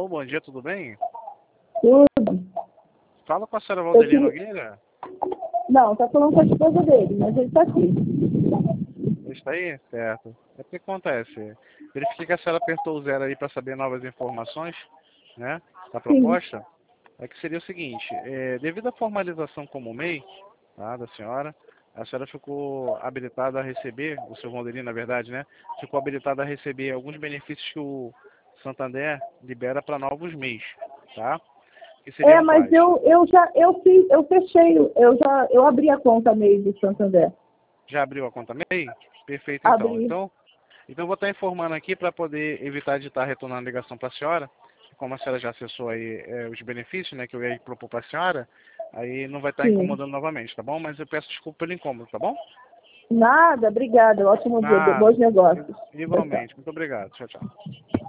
Alô, bom dia, tudo bem? Tudo. Fala com a senhora Valdelina Nogueira. Não, tá falando com a esposa dele, mas ele tá aqui. Está aí? Certo. É o que acontece. Verifiquei que a senhora apertou o zero aí para saber novas informações, né, da Sim. proposta. É que seria o seguinte, devido à formalização como MEI, tá, da senhora, a senhora ficou habilitada a receber, o seu Valdelino, na verdade, né, ficou habilitada a receber alguns benefícios que o Santander libera para novos MEIs, tá? Que seriam Mas quais? eu fechei, eu abri a conta MEI do Santander. Já abriu a conta MEI? Perfeito, então. Abri. Então vou estar informando aqui para poder evitar de estar retornando a ligação para a senhora. Como a senhora já acessou aí os benefícios, né, que eu ia propor para a senhora, aí não vai estar Sim. incomodando novamente, tá bom? Mas eu peço desculpa pelo incômodo, tá bom? Nada, obrigada. Ótimo dia. Nada. Bons negócios. Tchau, tchau. Igualmente. Muito obrigado. Tchau, tchau.